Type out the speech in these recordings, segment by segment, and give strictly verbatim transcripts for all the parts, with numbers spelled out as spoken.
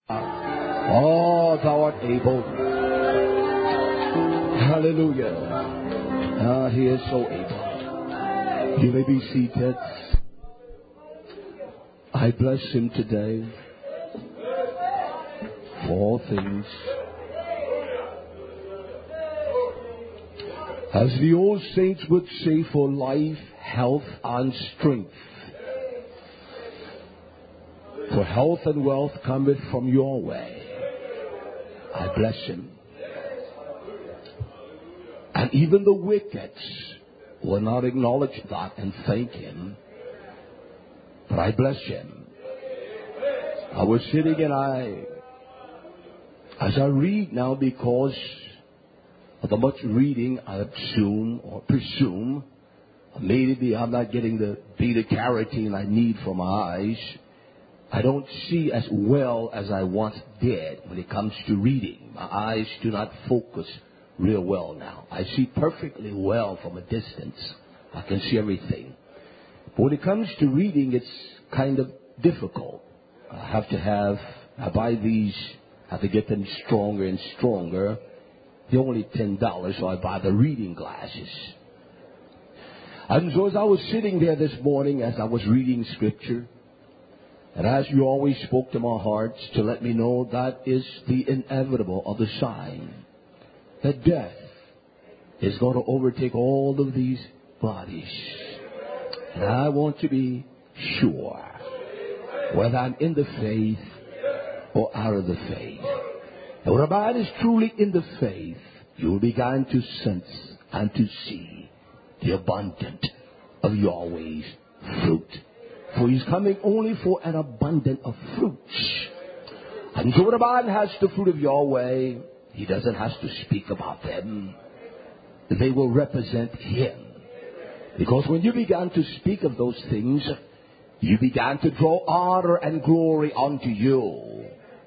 Oh, thou art able. Hallelujah. Ah, he is so able. You may be seated. I bless him today for all things. As the old saints would say, for life, health, and strength. For health and wealth cometh from your way. I bless him. And even the wicked will not acknowledge that and thank him. But I bless him. I was sitting and I, as I read now, because of the much reading, I assume or presume, maybe I'm not getting the beta carotene I need for my eyes. I don't see as well as I once did when it comes to reading. My eyes do not focus real well now. I see perfectly well from a distance. I can see everything. But when it comes to reading, it's kind of difficult. I have to have, I buy these, I have to get them stronger and stronger. They're only ten dollars, so I buy the reading glasses. And so as I was sitting there this morning, as I was reading scripture, and as you always spoke to my hearts to let me know that is the inevitable of the sign that death is going to overtake all of these bodies. And I want to be sure whether I'm in the faith or out of the faith. And when a man is truly in the faith, you will begin to sense and to see the abundance of Yahweh's fruit. For he's coming only for an abundance of fruits. And so when a man has the fruit of Yahweh, he doesn't have to speak about them. They will represent him. Because when you began to speak of those things, you began to draw honor and glory unto you.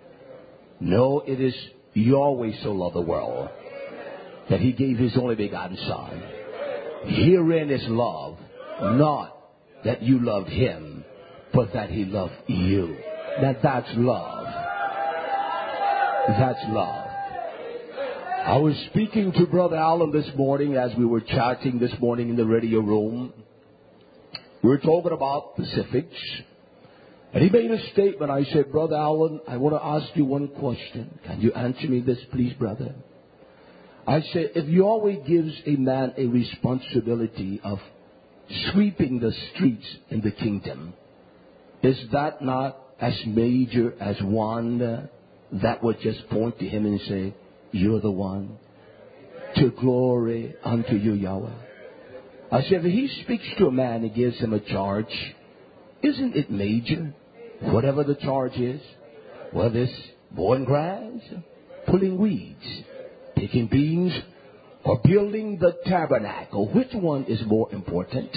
No, it is Yahweh so loved the world that he gave his only begotten Son. Herein is love, not that you loved him, but that he loved you. That that's love. That's love. I was speaking to Brother Allen this morning as we were chatting this morning in the radio room. We were talking about Pacifics. And he made a statement. I said, Brother Allen, I want to ask you one question. Can you answer me this, please, brother? I said, if Yahweh gives a man a responsibility of sweeping the streets in the kingdom, is that not as major as one uh, that would just point to him and say, you're the one, to glory unto you, Yahweh? I said, if he speaks to a man and gives him a charge, isn't it major? Whatever the charge is, whether it's mowing grass, pulling weeds, picking beans, or building the tabernacle, which one is more important?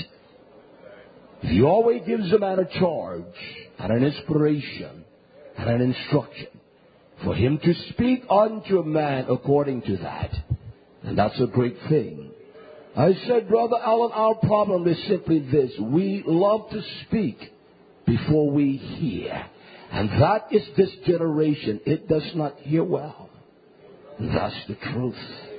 If Yahweh gives a man a charge and an inspiration and an instruction for him to speak unto a man according to that, and that's a great thing. I said, Brother Allen, our problem is simply this. We love to speak before we hear. And that is this generation. It does not hear well. That's the truth.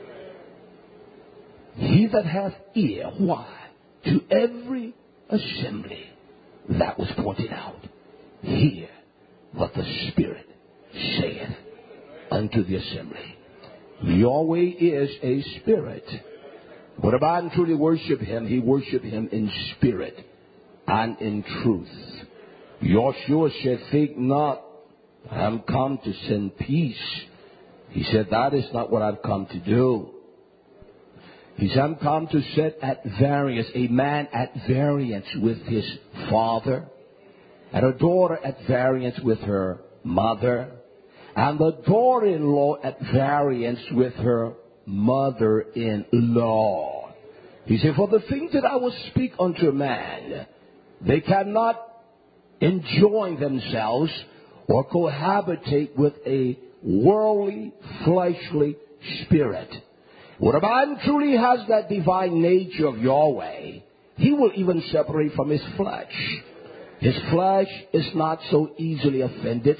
He that hath ear, why? To every assembly that was pointed out. Hear what the Spirit saith unto the assembly. Yahweh is a spirit. But a man truly worship him, he worship him in spirit and in truth. Joshua said, think not, I am come to send peace. He said, that is not what I've come to do. He said, I'm come to set at variance, a man at variance with his father, and a daughter at variance with her mother, and the daughter-in-law at variance with her mother-in-law. He said, for the things that I will speak unto a man, they cannot enjoin themselves or cohabitate with a worldly, fleshly spirit. When a man truly has that divine nature of Yahweh, he will even separate from his flesh. His flesh is not so easily offended.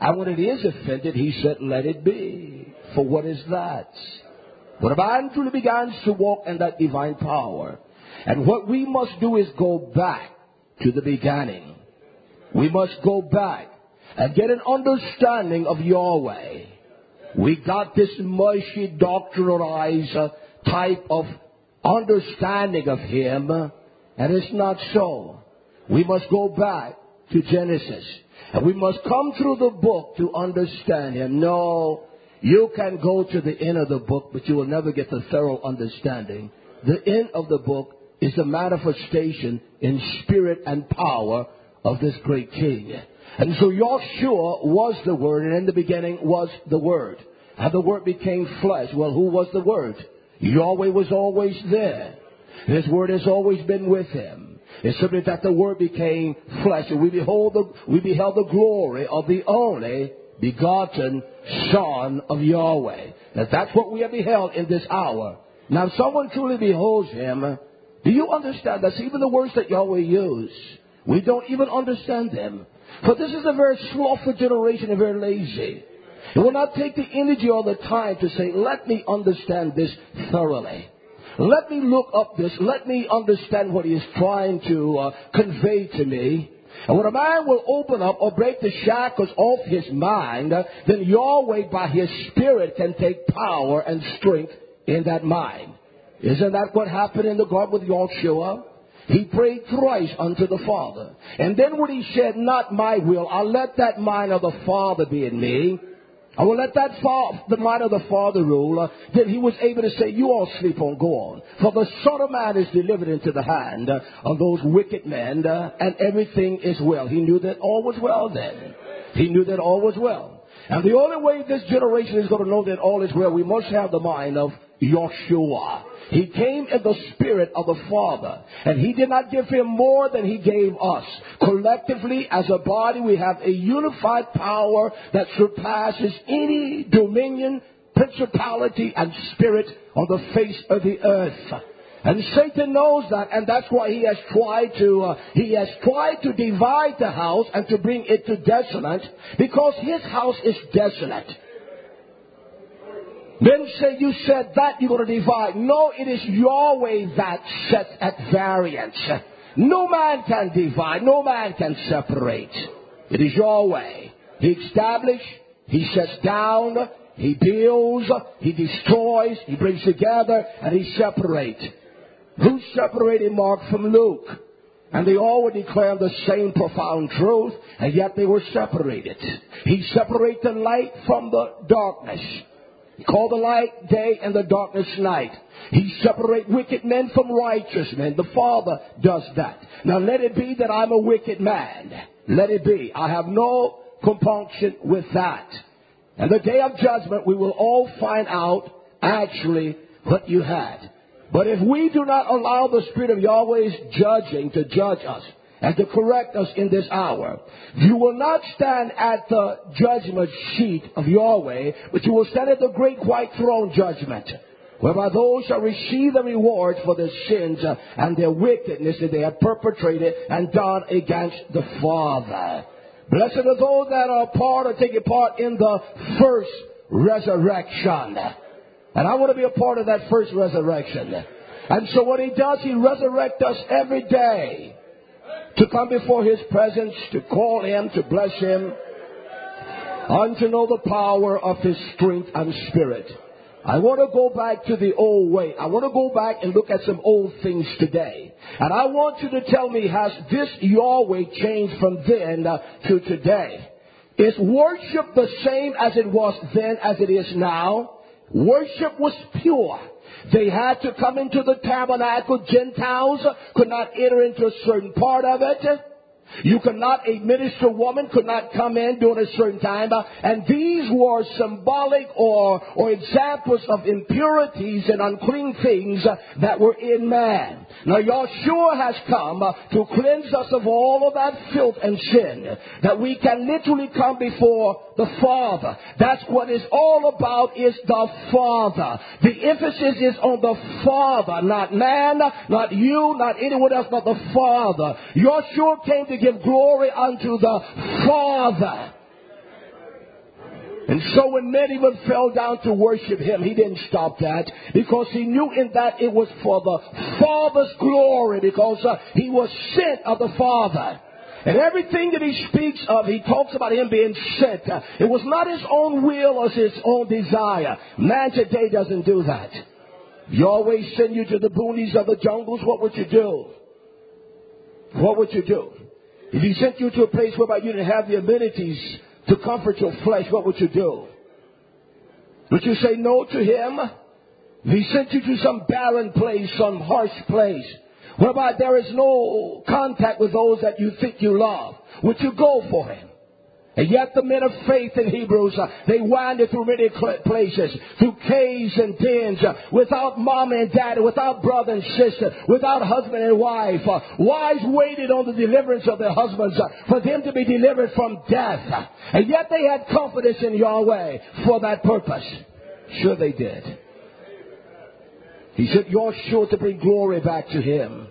And when it is offended, he said, let it be. For what is that? When a man truly begins to walk in that divine power, and what we must do is go back to the beginning. We must go back and get an understanding of Yahweh. We got this mushy, doctrinalized uh, type of understanding of Him, and it's not so. We must go back to Genesis, and we must come through the book to understand Him. No, you can go to the end of the book, but you will never get the thorough understanding. The end of the book is the manifestation in spirit and power of this great King. And so Yahshua was the Word, and in the beginning was the Word. And the Word became flesh. Well, who was the Word? Yahweh was always there. His Word has always been with Him. It's simply that the Word became flesh, and we behold the, we beheld the glory of the only begotten Son of Yahweh. Now that's what we have beheld in this hour. Now if someone truly beholds Him, do you understand that even the words that Yahweh used, we don't even understand them? For this is a very slothful generation and very lazy. It will not take the energy or the time to say, let me understand this thoroughly. Let me look up this. Let me understand what he is trying to uh, convey to me. And when a man will open up or break the shackles off his mind, uh, then Yahweh by His Spirit can take power and strength in that mind. Isn't that what happened in the garden with Yahshua? He prayed thrice unto the Father. And then when he said, not my will, I'll let that mind of the Father be in me. I will let that fa- the mind of the Father rule. Uh, then he was able to say, you all sleep on, go on. For the Son of Man is delivered into the hand uh, of those wicked men, uh, and everything is well. He knew that all was well then. He knew that all was well. And the only way this generation is going to know that all is well, we must have the mind of Yahshua. He came in the spirit of the Father, and He did not give Him more than He gave us. Collectively, as a body, we have a unified power that surpasses any dominion, principality, and spirit on the face of the earth. And Satan knows that, and that's why he has tried to uh, he has tried to divide the house and to bring it to desolate, because his house is desolate. Then say, you said that you're going to divide. No, it is Yahweh that sets at variance. No man can divide. No man can separate. It is Yahweh. He establishes. He sets down. He builds. He destroys. He brings together. And He separates. Who separated Mark from Luke? And they all were declaring the same profound truth. And yet they were separated. He separated the light from the darkness. He called the light day and the darkness night. He separates wicked men from righteous men. The Father does that. Now let it be that I'm a wicked man. Let it be. I have no compunction with that. And the day of judgment we will all find out actually what you had. But if we do not allow the Spirit of Yahweh's judging to judge us and to correct us in this hour, you will not stand at the judgment seat of Yahweh, but you will stand at the great white throne judgment, whereby those shall receive the reward for their sins and their wickedness that they have perpetrated and done against the Father. Blessed are those that are part or taking part in the first resurrection. And I want to be a part of that first resurrection. And so what He does, He resurrects us every day to come before His presence, to call Him, to bless Him, and to know the power of His strength and spirit. I want to go back to the old way. I want to go back and look at some old things today. And I want you to tell me, has this Yahweh changed from then uh, to today? Is worship the same as it was then as it is now? Worship was pure. They had to come into the tabernacle. Gentiles could not enter into a certain part of it. You could not, a minister woman could not come in during a certain time. And these were symbolic or, or examples of impurities and unclean things that were in man. Now Yahshua has come to cleanse us of all of that filth and sin, that we can literally come before the Father. That's what it's all about, is the Father. The emphasis is on the Father, not man, not you, not anyone else, but the Father. Yahshua came to give glory unto the Father. And so when men even fell down to worship him, he didn't stop that, because he knew in that it was for the Father's glory, because uh, he was sent of the Father. And everything that he speaks of, he talks about him being sent. Uh, it was not his own will or his own desire. Man today doesn't do that. If Yahweh sent you to the boonies of the jungles, what would you do? What would you do? If he sent you to a place whereby you didn't have the amenities to comfort your flesh, what would you do? Would you say no to him? If he sent you to some barren place, some harsh place, whereby there is no contact with those that you think you love, would you go for him? And yet the men of faith in Hebrews, uh, they wandered through many places, through caves and dens, uh, without mom and dad, without brother and sister, without husband and wife. Uh, wives waited on the deliverance of their husbands uh, for them to be delivered from death. Uh, and yet they had confidence in Yahweh for that purpose. Sure they did. He said, you're sure to bring glory back to him.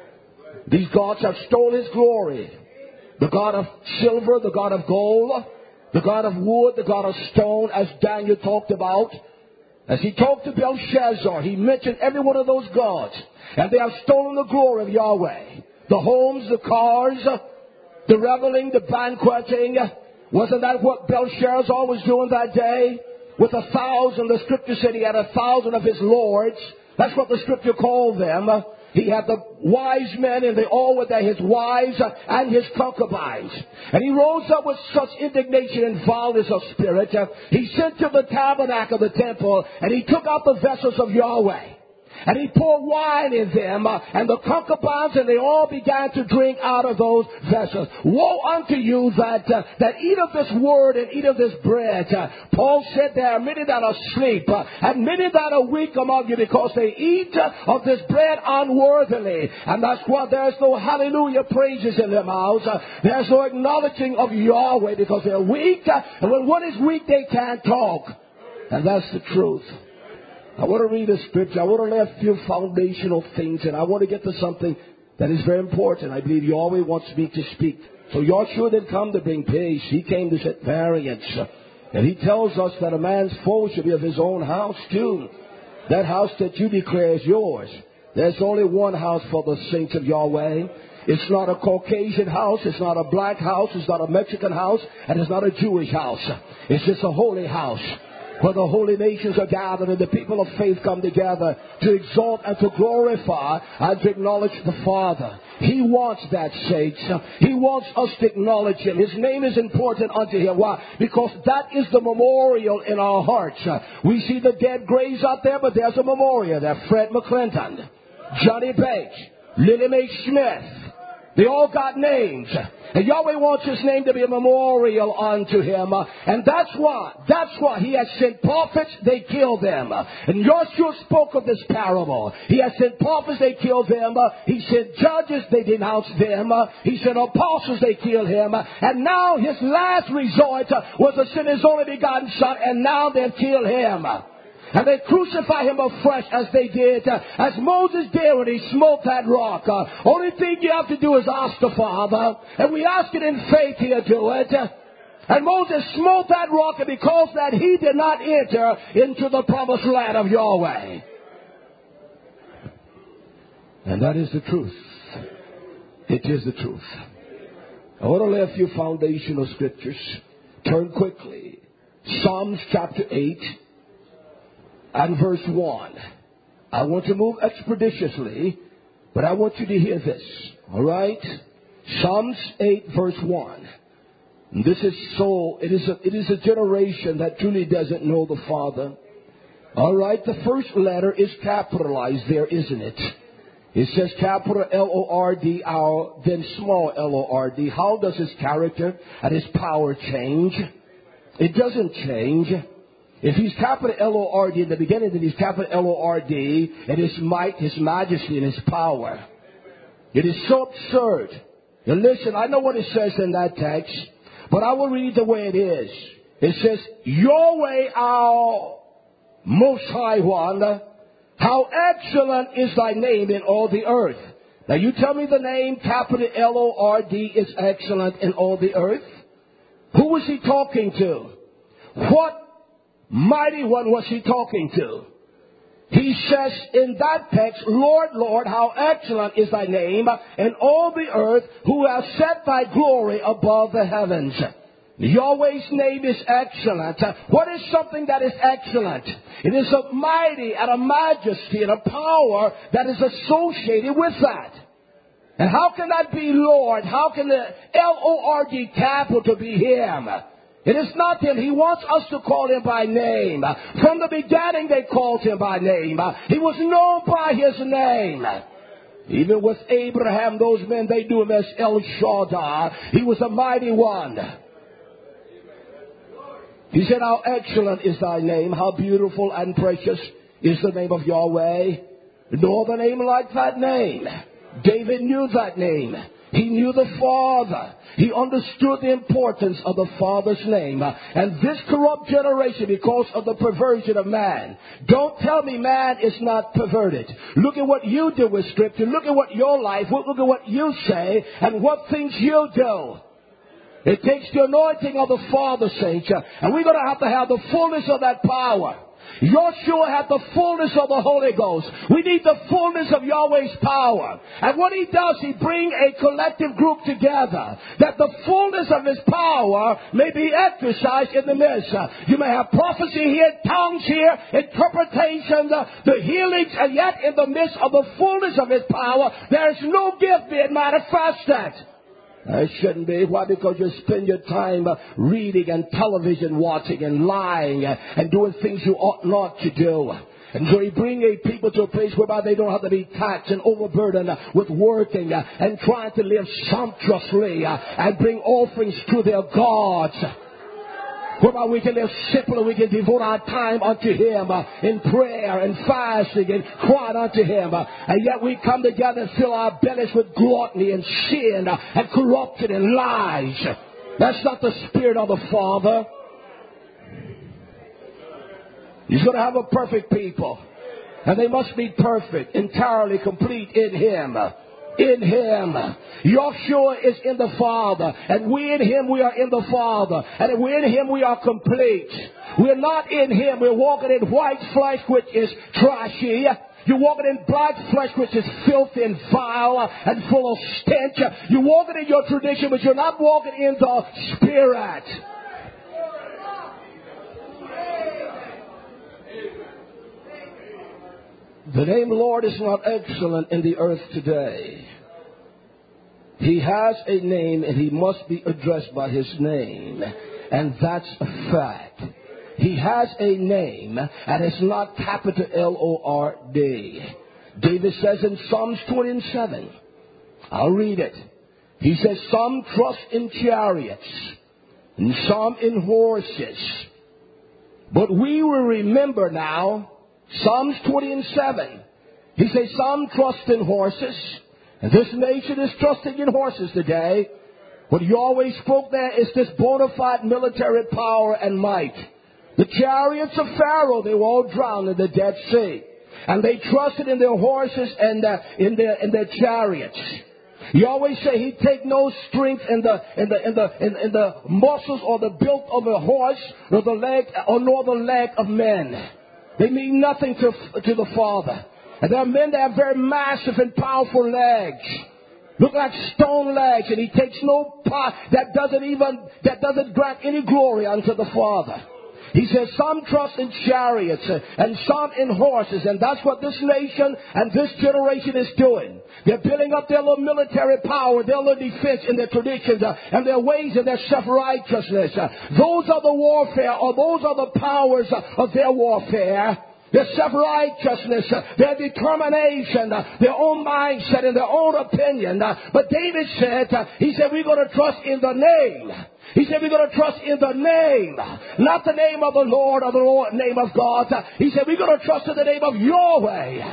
These gods have stolen his glory. The God of silver, the God of gold, the God of wood, the God of stone, as Daniel talked about. As he talked to Belshazzar, he mentioned every one of those gods. And they have stolen the glory of Yahweh. The homes, the cars, the reveling, the banqueting. Wasn't that what Belshazzar was doing that day? With a thousand, the scripture said he had a thousand of his lords. That's what the scripture called them. He had the wise men, and they all were there, his wives and his concubines. And he rose up with such indignation and vileness of spirit. He sent to the tabernacle of the temple, and he took out the vessels of Yahweh. And he poured wine in them, uh, and the concubines, and they all began to drink out of those vessels. Woe unto you that uh, that eat of this word and eat of this bread. Uh, Paul said there are many that are asleep, uh, and many that are weak among you, because they eat uh, of this bread unworthily. And that's why there's no hallelujah praises in their mouths. Uh, there's no acknowledging of Yahweh, because they're weak. Uh, and when one is weak, they can't talk. And that's the truth. I want to read a scripture. I want to lay a few foundational things, and I want to get to something that is very important. I believe Yahweh wants me to speak. So Yahshua didn't come to bring peace. He came to set variance. And he tells us that a man's foe should be of his own house too. That house that you declare is yours. There's only one house for the saints of Yahweh. It's not a Caucasian house. It's not a black house. It's not a Mexican house. And it's not a Jewish house. It's just a holy house, where the holy nations are gathered and the people of faith come together to exalt and to glorify and to acknowledge the Father. He wants that, saints. He wants us to acknowledge him. His name is important unto him. Why? Because that is the memorial in our hearts. We see the dead graves out there, but there's a memorial there. Fred McClinton, Johnny Bates, Lily Mae Smith. They all got names. And Yahweh wants his name to be a memorial unto him. And that's why, that's why he has sent prophets, they killed them. And Yahshua spoke of this parable. He has sent prophets, they killed them. He sent judges, they denounced them. He sent apostles, they killed him. And now his last resort was to send his only begotten son, and now they've killed him. And they crucify him afresh as they did, uh, as Moses did when he smote that rock. Uh, only thing you have to do is ask the Father. And we ask it in faith, he'll do it. Uh, and Moses smote that rock, and because that he did not enter into the promised land of Yahweh. And that is the truth. It is the truth. I want to lay a few foundational scriptures. Turn quickly. Psalms chapter eight. And verse one. I want to move expeditiously, but I want you to hear this. All right? Psalms eight, verse one. And this is so, it is a, it is a generation that truly doesn't know the Father. All right? The first letter is capitalized there, isn't it? It says capital L O R D, then small L O R D. How does his character and his power change? It doesn't change. If he's capital L O R D in the beginning, then he's capital L O R D in his might, his majesty, and his power. It is so absurd. Now listen, I know what it says in that text, but I will read the way it is. It says, Yahweh our Most High One, how excellent is thy name in all the earth. Now you tell me the name capital L O R D is excellent in all the earth. Who was he talking to? what mighty one was he talking to? He says in that text, Lord, Lord, how excellent is thy name in all the earth, who has set thy glory above the heavens. Yahweh's name is excellent. What is something that is excellent? It is a mighty and a majesty and a power that is associated with that. And how can that be Lord? How can the L O R D capital be Him? It is not Him. He wants us to call Him by name. From the beginning they called Him by name. He was known by His name. Even with Abraham, those men, they knew Him as El Shaddai. He was a mighty one. He said, how excellent is thy name. How beautiful and precious is the name of Yahweh. No other name like that name. David knew that name. He knew the Father. He understood the importance of the Father's name. And this corrupt generation, because of the perversion of man. Don't tell me man is not perverted. Look at what you do with Scripture. Look at what your life, look at what you say, and what things you do. It takes the anointing of the Father, saints. And we're going to have to have the fullness of that power. Joshua had the fullness of the Holy Ghost. We need the fullness of Yahweh's power. And what he does, he brings a collective group together, that the fullness of his power may be exercised in the midst. You may have prophecy here, tongues here, interpretation, the, the healings, and yet in the midst of the fullness of his power, there is no gift being manifested. It shouldn't be. Why? Because you spend your time uh, reading and television watching and lying uh, and doing things you ought not to do. And so he brings a people to a place whereby they don't have to be taxed and overburdened uh, with working uh, and trying to live sumptuously uh, and bring offerings to their gods. Whereby we can live simply, we can devote our time unto Him uh, in prayer and fasting and crying unto Him. Uh, and yet we come together and fill our bellies with gluttony and sin uh, and corruption and lies. That's not the Spirit of the Father. He's going to have a perfect people. And they must be perfect, entirely complete in Him. In Him. Joshua is in the Father. And we in Him, we are in the Father. And if we're in Him, we are complete. We're not in Him. We're walking in white flesh, which is trashy. You're walking in black flesh, which is filthy and vile and full of stench. You're walking in your tradition, but you're not walking in the Spirit. The name Lord is not excellent in the earth today. He has a name and He must be addressed by His name. And that's a fact. He has a name and it's not capital L O R D. David says in Psalms twenty-seven, I'll read it. He says, some trust in chariots and some in horses. But we will remember now, Psalms twenty-seven. He says some trust in horses. And this nation is trusting in horses today. What Yahweh spoke there is this bona fide military power and might. The chariots of Pharaoh, they were all drowned in the Dead Sea. And they trusted in their horses and uh, in their in their chariots. Yahweh said He'd take no strength in the in the in the in, in the muscles or the build of a horse, nor the leg or nor the leg of men. They mean nothing to to the Father. And there are men that have very massive and powerful legs. Look like stone legs, and He takes no part that doesn't even that doesn't grant any glory unto the Father. He says some trust in chariots and some in horses, and that's what this nation and this generation is doing. They're building up their little military power, their little defense and their traditions uh, and their ways and their self-righteousness. Uh, those are the warfare, or those are the powers uh, of their warfare. Their self-righteousness, uh, their determination, uh, their own mindset and their own opinion. Uh, but David said, uh, he said, we're going to trust in the name. He said, we're going to trust in the name. Not the name of the Lord or the Lord, name of God. Uh, he said, we're going to trust in the name of Yahweh.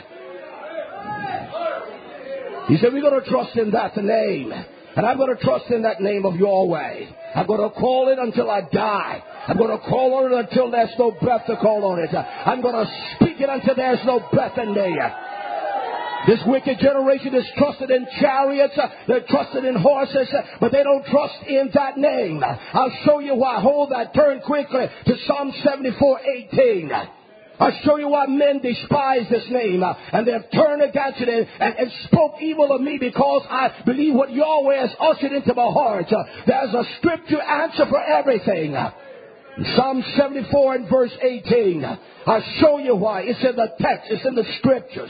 He said, we're going to trust in that name. And I'm going to trust in that name of Yahweh. I'm going to call it until I die. I'm going to call on it until there's no breath to call on it. I'm going to speak it until there's no breath in me. This wicked generation is trusted in chariots. Uh, they're trusted in horses, uh, but they don't trust in that name. I'll show you why. Hold that. Turn quickly to Psalm seventy-four eighteen. I'll show you why men despise this name, uh, and they've turned against it and, and, and spoke evil of me because I believe what Yahweh has ushered into my heart. Uh, there's a scripture answer for everything. Uh, Psalm seventy-four and verse eighteen. Uh, I'll show you why. It's in the text. It's in the scriptures.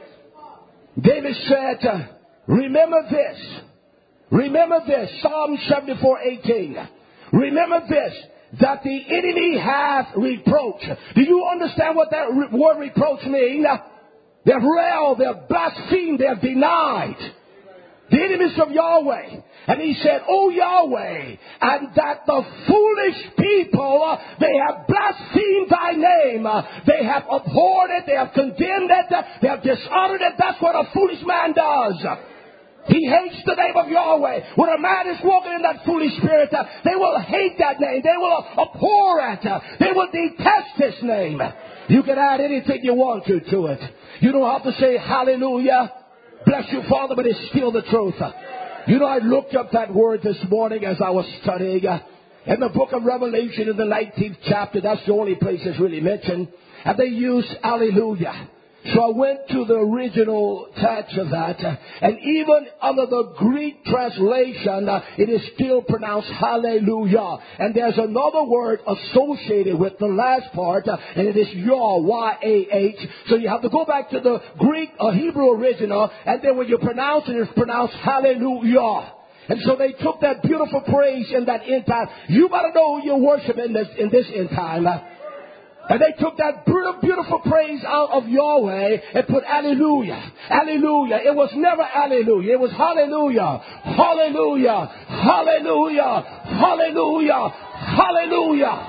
David said, uh, remember this. Remember this. Psalm seventy-four eighteen. Remember this. That the enemy hath reproach. Do you understand what that re- word reproach means? They've railed, they've blasphemed, they've denied. The enemies of Yahweh. And he said, O Yahweh, and that the foolish people, uh, they have blasphemed thy name. Uh, they have abhorred it, they have condemned it, uh, they have dishonored it. That's what a foolish man does. He hates the name of Yahweh. When a man is walking in that foolish spirit, uh, they will hate that name. They will uh, abhor it. Uh, they will detest his name. You can add anything you want to to it. You don't have to say hallelujah. Bless you, Father, but it's still the truth. Uh, you know, I looked up that word this morning as I was studying. Uh, in the book of Revelation in the nineteenth chapter, that's the only place it's really mentioned. And they use hallelujah. So I went to the original text of that, uh, and even under the Greek translation, uh, it is still pronounced hallelujah. And there's another word associated with the last part, uh, and it is Yah, Y A H. So you have to go back to the Greek or Hebrew original, and then when you pronounce it, it's pronounced hallelujah. And so they took that beautiful praise in that end time. You got to know who you're worshiping this, in this end time. Uh, And they took that beautiful praise out of Yahweh and put hallelujah. Hallelujah. It was never hallelujah. It was hallelujah. Hallelujah. Hallelujah. Hallelujah. Hallelujah.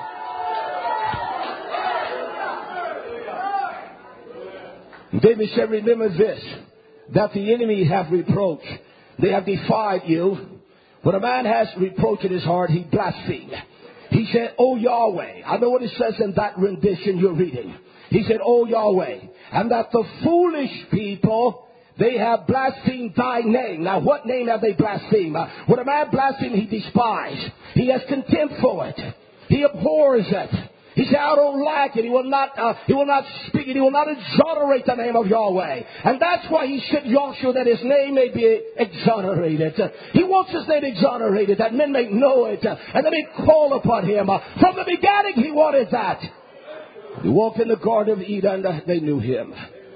David said, remember this, that the enemy have reproached. They have defied you. When a man has reproach in his heart, he blasphemes. He said, O Yahweh. I know what it says in that rendition you're reading. He said, O Yahweh. And that the foolish people, they have blasphemed thy name. Now, what name have they blasphemed? Uh, when a man blasphemes, he despises. He has contempt for it. He abhors it. He said, I don't like it. He will not, uh, he will not speak it. He will not exonerate the name of Yahweh. And that's why he sent Joshua, that his name may be exonerated. Uh, he wants his name exonerated, that men may know it, uh, and they may call upon him. Uh, from the beginning, he wanted that. He walked in the Garden of Eden, uh, they knew him.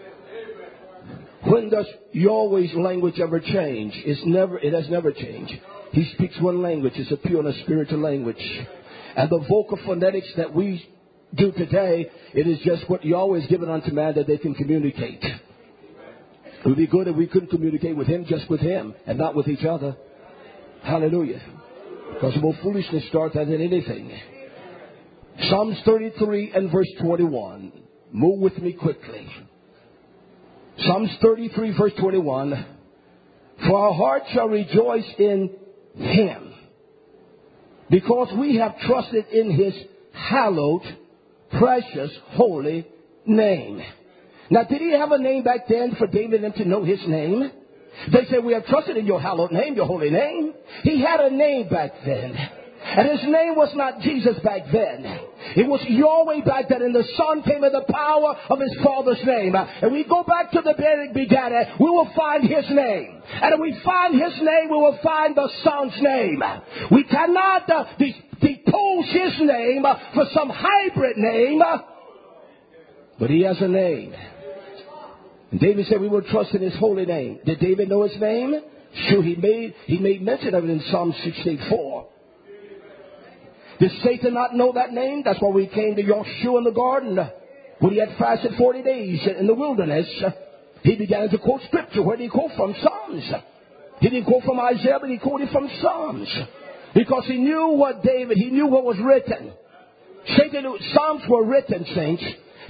When does Yahweh's language ever change? It's never, it has never changed. He speaks one language. It's a pure and a spiritual language. And the vocal phonetics that we do today, it is just what Yahweh has given unto man that they can communicate. It would be good if we couldn't communicate with him, just with him, and not with each other. Hallelujah. Because more foolishness starts than anything. Psalms thirty-three and verse twenty-one. Move with me quickly. Psalms thirty-three verse twenty-one. For our heart shall rejoice in him, because we have trusted in his hallowed, precious, holy name. Now, did he have a name back then for David and them to know his name? They said, we have trusted in your hallowed name, your holy name. He had a name back then. And his name was not Jesus back then. It was Yahweh back then, and the Son came in the power of his Father's name. And we go back to the very beginning, we will find his name. And if we find his name, we will find the Son's name. We cannot uh, de- depose his name uh, for some hybrid name. Uh, but he has a name. And David said we will trust in his holy name. Did David know his name? Sure, he made, he made mention of it in Psalm sixty-four. Did Satan not know that name? That's why we came to Joshua in the garden. When he had fasted forty days in the wilderness, he began to quote scripture. Where did he quote from? Psalms. He didn't quote from Isaiah, but he quoted from Psalms. Because he knew what David, he knew what was written. Satan, Psalms were written, saints.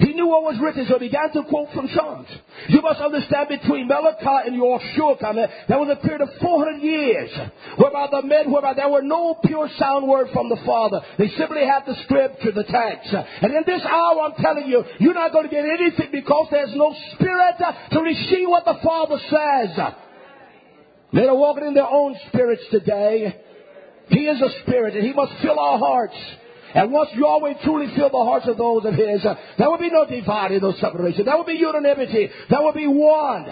He knew what was written, so he began to quote from Psalms. You must understand, between Malachi and Yeshua, there was a period of four hundred years whereby the men, whereby there were no pure sound word from the Father. They simply had the scripture, the text. And in this hour, I'm telling you, you're not going to get anything because there's no spirit to receive what the Father says. Men are walking in their own spirits today. He is a spirit, and he must fill our hearts. And once Yahweh truly fill the hearts of those of his, uh, there will be no dividing, no separation. There will be unanimity. There will be one.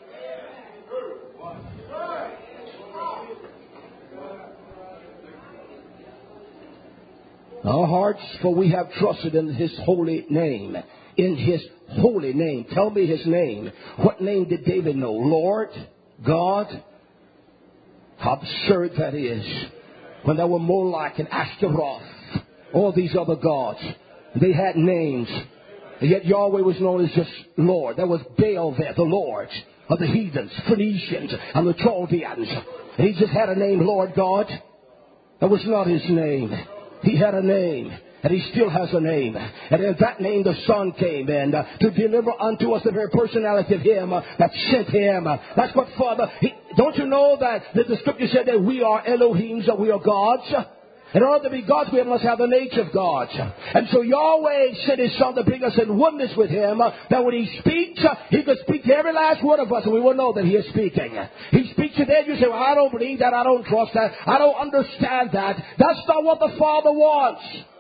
Our hearts, for we have trusted in his holy name. In his holy name. Tell me his name. What name did David know? Lord, God. How absurd that is. When there were Moloch and Ashtaroth, all these other gods, they had names. And yet Yahweh was known as just Lord. There was Baal there, the Lord of the heathens, Phoenicians, and the Chaldeans. And he just had a name, Lord God. That was not his name. He had a name. And he still has a name. And in that name the Son came in uh, to deliver unto us the very personality of him uh, that sent him. Uh, that's what Father... He, don't you know that, that the scripture said that we are Elohims, that we are gods? In order to be gods, we must have the nature of gods. And so Yahweh sent his Son to bring us in oneness with him, uh, that when he speaks, uh, he could speak to every last one of us, and we will know that he is speaking. He speaks today, you say, well, I don't believe that, I don't trust that, I don't understand that. That's not what the Father wants.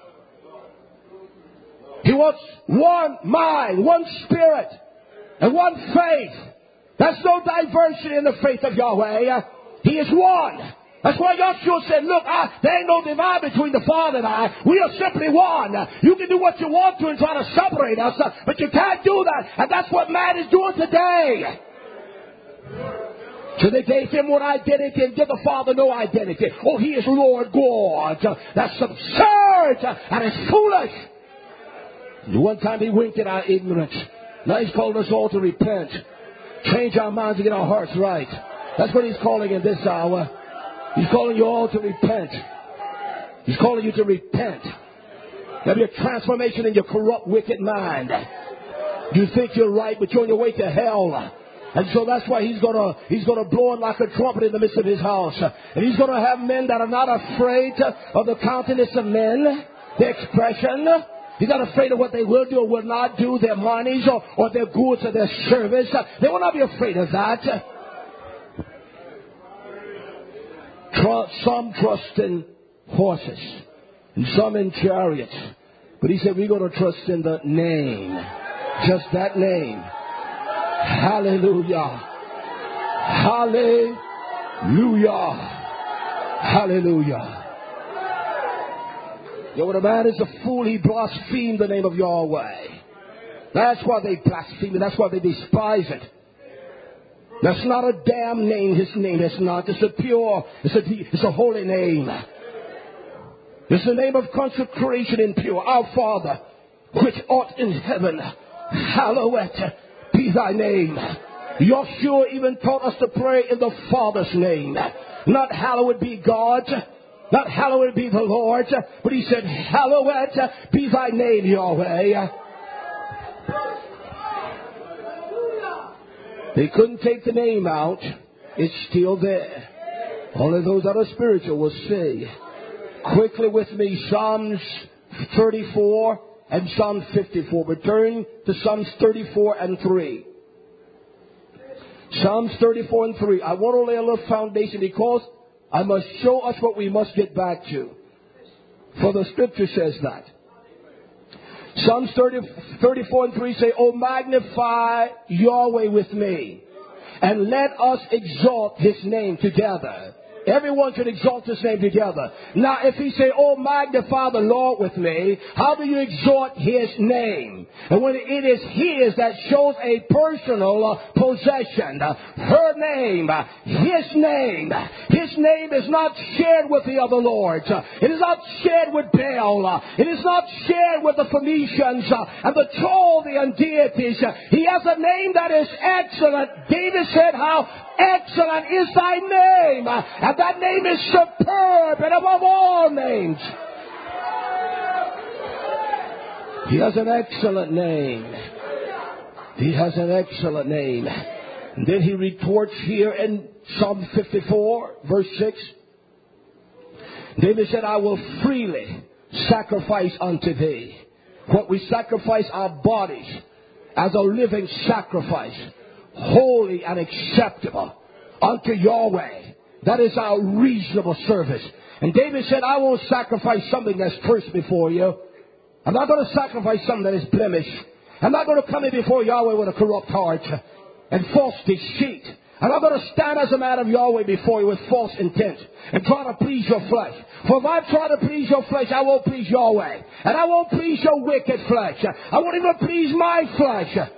He wants one mind, one spirit, and one faith. There's no diversity in the faith of Yahweh. He is one. That's why Yeshua said, look, I, there ain't no divide between the Father and I. We are simply one. You can do what you want to and try to separate us, but you can't do that. And that's what man is doing today. So they gave him one identity and give the Father no identity. Oh, he is Lord God. That's absurd and it's foolish. One time he winked at our ignorance. Now he's calling us all to repent. Change our minds and get our hearts right. That's what he's calling in this hour. He's calling you all to repent. He's calling you to repent. There'll be a transformation in your corrupt, wicked mind. You think you're right, but you're on your way to hell. And so that's why he's gonna he's gonna blow it like a trumpet in the midst of his house. And he's gonna have men that are not afraid of the countenance of men, the expression. He's not afraid of what they will do or will not do, their monies or, or their goods or their service. They will not be afraid of that. Trust, some trust in horses and some in chariots. But he said we're going to trust in the name. Just that name. Hallelujah. Hallelujah. Hallelujah. You know, when a man is a fool, he blasphemes the name of Yahweh. That's why they blaspheme it. That's why they despise it. That's not a damn name. His name is not. It's a pure, it's a, it's a holy name. It's the name of consecration and pure. Our Father, which art in heaven, hallowed be thy name. Yeshua even taught us to pray in the Father's name. Not hallowed be God. Not hallowed be the Lord, but he said, hallowed be thy name, Yahweh. They couldn't take the name out. It's still there. Only those that are spiritual will see. Quickly with me, Psalms thirty-four and Psalm fifty-four. Return to Psalms thirty-four and three. Psalms thirty-four and three. I want to lay a little foundation because I must show us what we must get back to. For the scripture says that. Psalms thirty, thirty-four and three say, oh, magnify Yahweh with me, and let us exalt his name together. Everyone should exalt his name together. Now, if he say, oh, magnify the Lord with me, how do you exalt his name? And when it is his, that shows a personal uh, possession. Uh, her name, uh, his name. His name is not shared with the other lords. Uh, it is not shared with Baal. Uh, it is not shared with the Phoenicians uh, and the Chaldean deities. Uh, he has a name that is excellent. David said, how excellent is thy name. Uh, and that name is superb and above all names. He has an excellent name. He has an excellent name. And then he retorts here in Psalm fifty-four, verse six. David said, I will freely sacrifice unto thee. What we sacrifice our bodies as a living sacrifice, holy and acceptable unto Yahweh. That is our reasonable service. And David said, I won't sacrifice something that's cursed before you. I'm not going to sacrifice something that is blemished. I'm not going to come in before Yahweh with a corrupt heart and false deceit. I'm not going to stand as a man of Yahweh before you with false intent and try to please your flesh. For if I try to please your flesh, I won't please Yahweh. And I won't please your wicked flesh. I won't even please my flesh.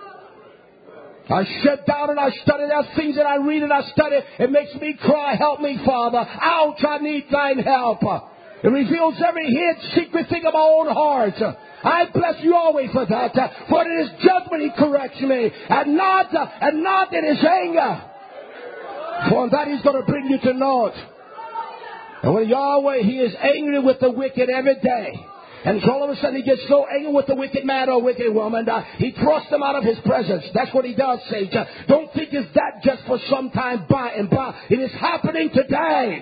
I sit down and I study. There are things that I read and I study. It makes me cry, help me, Father. Ouch, I need thine help. It reveals every hidden secret thing of my own heart. I bless Yahweh for that. For it is judgment he corrects me. And not, and not in his anger. For that he's going to bring you to naught. And when Yahweh, he is angry with the wicked every day. And so all of a sudden he gets so angry with the wicked man or wicked woman, uh, he thrusts them out of his presence. That's what he does, saints. Uh, don't think it's that just for some time by and by. It is happening today.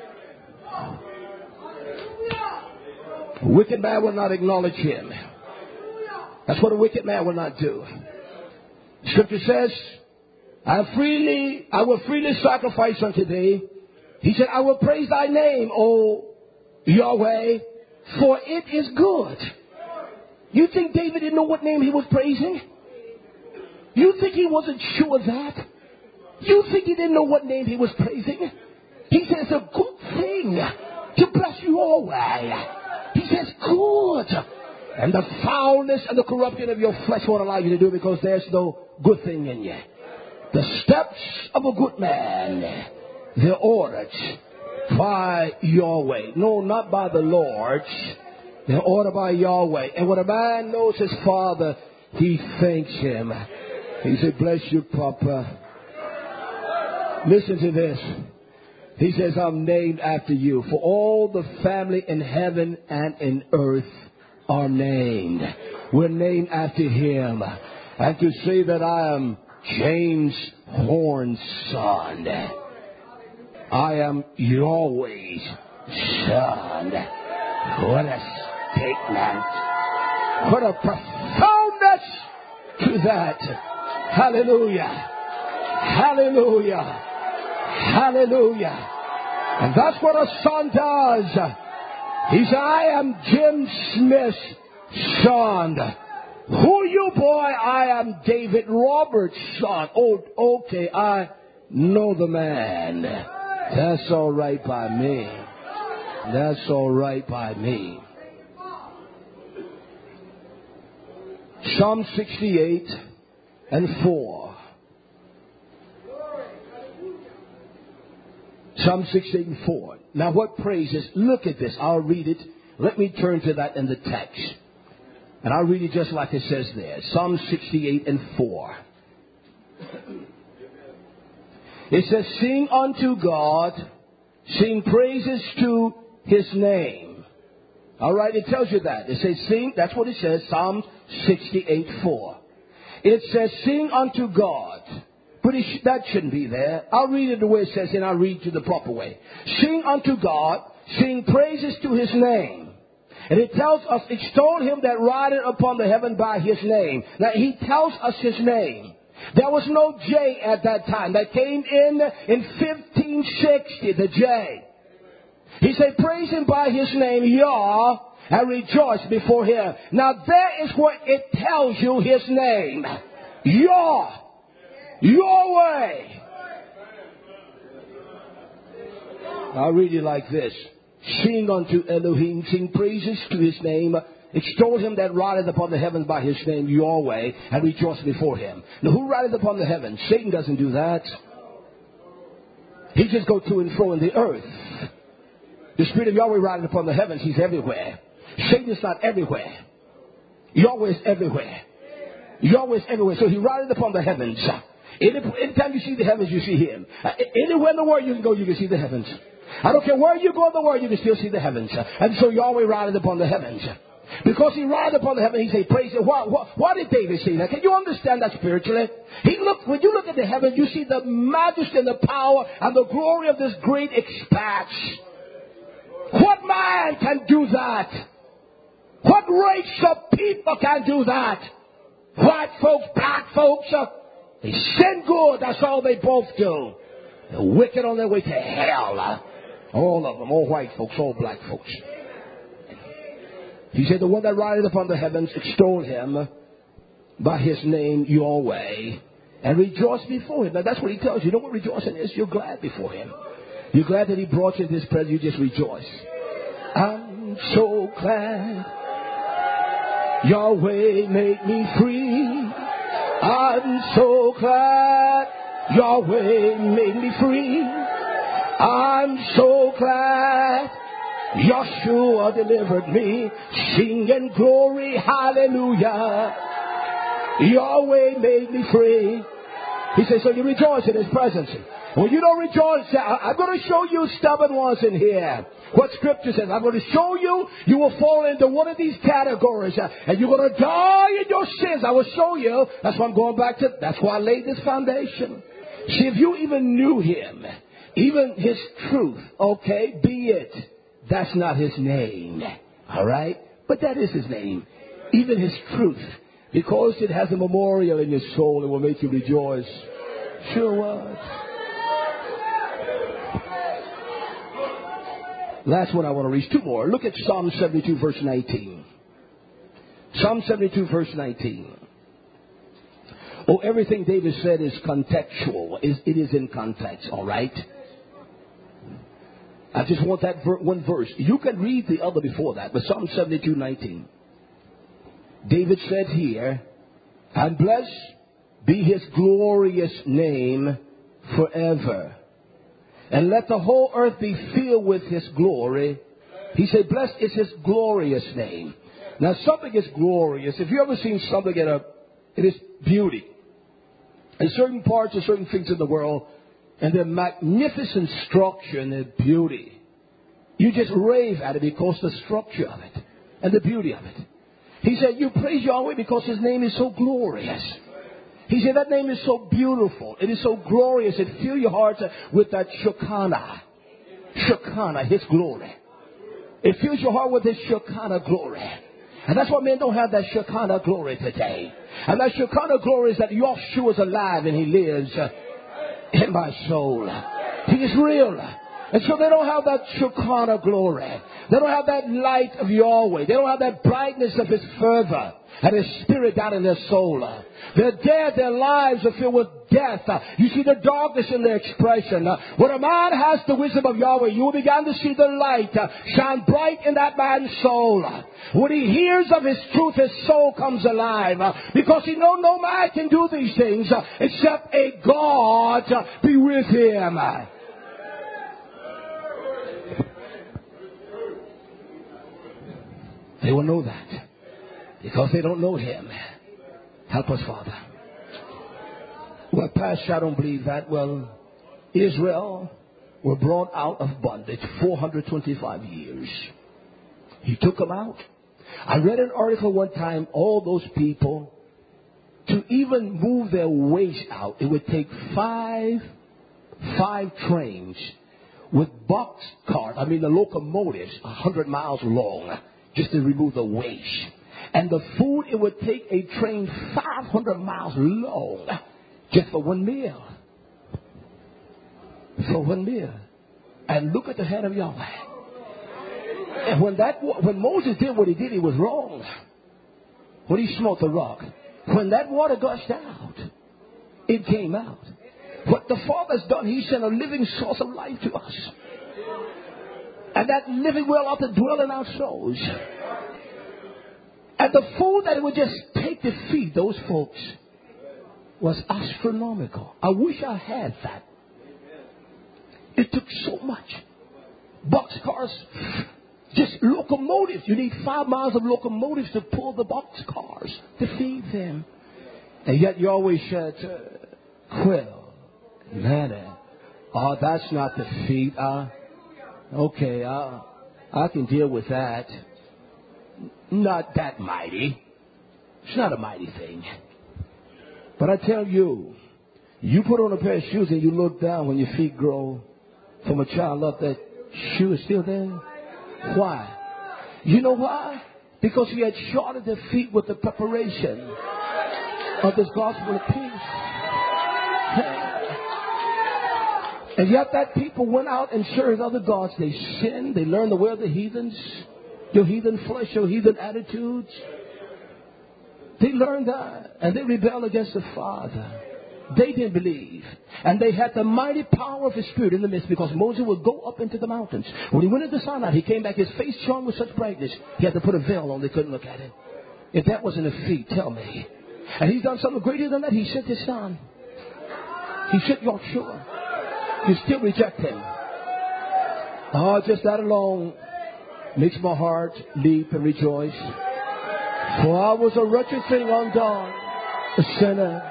A wicked man will not acknowledge him. That's what a wicked man will not do. Scripture says, I freely, I will freely sacrifice unto thee. He said, I will praise thy name, O Yahweh, for it is good. You think David didn't know what name he was praising? You think he wasn't sure of that? You think he didn't know what name he was praising? He says it's a good thing to bless you always. He says good. And the foulness and the corruption of your flesh won't allow you to do it because there's no good thing in you. The steps of a good man, they're ordered by Yahweh. No, not by the Lord. They're ordered by Yahweh. And when a man knows his father, he thanks him. He said, bless you, Papa. Listen to this. He says, I'm named after you. For all the family in heaven and in earth are named. We're named after him. And to say that I am James Horn's son. I am Yahweh's son. What a statement. What a profoundness to that. Hallelujah. Hallelujah. Hallelujah. And that's what a son does. He said, I am Jim Smith's son. Who are you, boy? I am David Roberts' son. Oh, okay, I know the man. That's all right by me. That's all right by me. Psalm sixty-eight and four. Psalm sixty-eight and four. Now what praises? Look at this. I'll read it. Let me turn to that in the text. And I'll read it just like it says there. Psalm sixty-eight and four. It says, sing unto God, sing praises to his name. All right, it tells you that. It says sing, that's what it says, Psalm sixty-eight four. It says sing unto God. But it sh- that shouldn't be there. I'll read it the way it says, and I'll read it the proper way. Sing unto God, sing praises to his name. And it tells us, extol him that rideth upon the heaven by his name. Now, he tells us his name. There was no J at that time. That came in in fifteen sixty, the J. He said, praise him by his name, Yah, and rejoice before him. Now, there is where it tells you his name. Yah. Yahweh. I'll read it like this. Sing unto Elohim, sing praises to his name. Extol him that rideth upon the heavens by his name, Yahweh, and rejoice before him. Now, who rideth upon the heavens? Satan doesn't do that. He just goes to and fro in the earth. The Spirit of Yahweh rideth upon the heavens. He's everywhere. Satan is not everywhere. Yahweh is everywhere. Yahweh is everywhere. So he rideth upon the heavens. Any, anytime you see the heavens, you see him. Uh, anywhere in the world you can go, you can see the heavens. I don't care where you go in the world, you can still see the heavens. And so Yahweh rideth upon the heavens. Because he ride upon the heaven, he say, praise him. Why, why, why did David say that? Can you understand that spiritually? He look, when you look at the heaven, you see the majesty and the power and the glory of this great expanse. What man can do that? What race of people can do that? White folks, black folks, uh, they sin good, that's all they both do. The wicked on their way to hell. Uh, all of them, all white folks, all black folks. He said, the one that rideth upon the heavens, extol him by his name, Yahweh, and rejoice before him. Now that's what he tells you. You know what rejoicing is? You're glad before him. You're glad that he brought you to this presence. You just rejoice. I'm so glad Yahweh made me free. I'm so glad Yahweh made me free. I'm so glad Yeshua delivered me. Singing glory, hallelujah. Yahweh made me free. He says, so you rejoice in his presence. When you don't rejoice, I'm going to show you stubborn ones in here. What scripture says, I'm going to show you, you will fall into one of these categories. And you're going to die in your sins. I will show you. That's why I'm going back to, that's why I laid this foundation. See, if you even knew him, even his truth, okay, be it. That's not his name. All right? But that is his name. Even his truth. Because it has a memorial in your soul, it will make you rejoice. Sure was. Last one I want to read. Two more. Look at Psalm seventy-two, verse nineteen. Psalm seventy-two, verse nineteen. Oh, everything David said is contextual. It is in context, all right? I just want that ver- one verse. You can read the other before that, but Psalm seventy-two, nineteen. David said here, and blessed be his glorious name forever. And let the whole earth be filled with his glory. He said, blessed is his glorious name. Now, something is glorious. If you ever seen something at a, it is beauty. In certain parts of certain things in the world, and their magnificent structure and their beauty, you just rave at it because the structure of it and the beauty of it. He said, you praise Yahweh because his name is so glorious. He said, that name is so beautiful. It is so glorious. It fills your heart with that Shekinah. Shekinah, his glory. It fills your heart with his Shekinah glory. And that's why men don't have that Shekinah glory today. And that Shekinah glory is that Yeshua is alive and he lives in my soul. He is real. And so they don't have that Shekinah glory. They don't have that light of Yahweh. They don't have that brightness of his fervor and his spirit down in their soul. They're dead. Their lives are filled with death. You see the darkness in their expression. When a man has the wisdom of Yahweh, you will begin to see the light shine bright in that man's soul. When he hears of his truth, his soul comes alive. Because he knows no man can do these things except a God be with him. They will know that because they don't know him. Help us, Father. Well, Pastor, I don't believe that. Well, Israel were brought out of bondage four hundred twenty-five years. He took them out. I read an article one time, all those people, to even move their waste out, it would take five, five trains with box cars, I mean the locomotives, one hundred miles long, just to remove the waste. And the food, it would take a train five hundred miles long just for one meal. For one meal. And look at the hand of Yahweh. And when that, when Moses did what he did, he was wrong. When he smote the rock. When that water gushed out, it came out. What the Father's done, he sent a living source of life to us. And that living well ought to dwell in our souls. And the food that it would just take to feed those folks was astronomical. I wish I had that. It took so much. Boxcars, just locomotives. You need five miles of locomotives to pull the boxcars to feed them. And yet you always said, uh, quill, manna. Oh, that's not the feed. Uh, okay, uh, I can deal with that. not that mighty. It's not a mighty thing. But I tell you, you put on a pair of shoes and you look down when your feet grow from a child up, that shoe is still there. Why? You know why? Because he had shorted their feet with the preparation of this gospel of peace. And yet that people went out and served other gods. They sinned. They learned the way of the heathens. Your heathen flesh, your heathen attitudes. They learned that. And they rebelled against the Father. They didn't believe. And they had the mighty power of His Spirit in the midst, because Moses would go up into the mountains. When he went into Sinai, he came back, his face shone with such brightness, he had to put a veil on. They couldn't look at him. If that wasn't a feat, tell me. And He's done something greater than that. He sent His Son. He sent Yahshua. You still reject Him. Oh, just that alone makes my heart leap and rejoice. For I was a wretched thing undone, a sinner.